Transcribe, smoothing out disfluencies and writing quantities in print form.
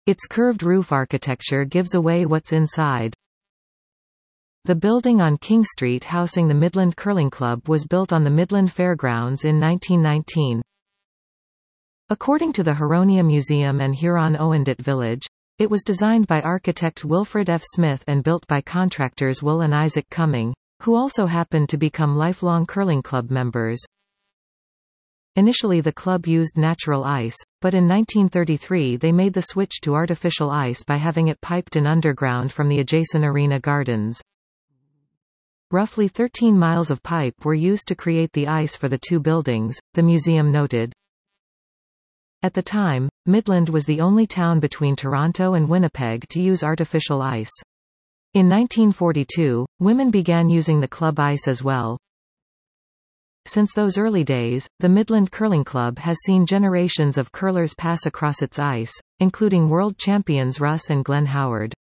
Its curved roof architecture gives away what's inside. The building on King Street housing the Midland Curling Club was built on the Midland Fairgrounds in 1919. According to the Huronia Museum and Huron-Owendat Village, it was designed by architect Wilfred F. Smith and built by contractors Will and Isaac Cumming, who also happened to become lifelong curling club members. Initially the club used natural ice, but in 1933 they made the switch to artificial ice by having it piped in underground from the adjacent arena gardens. Roughly 13 miles of pipe were used to create the ice for the two buildings, the museum noted. At the time, Midland was the only town between Toronto and Winnipeg to use artificial ice. In 1942, women began using the club ice as well. Since those early days, the Midland Curling Club has seen generations of curlers pass across its ice, including world champions Russ and Glenn Howard.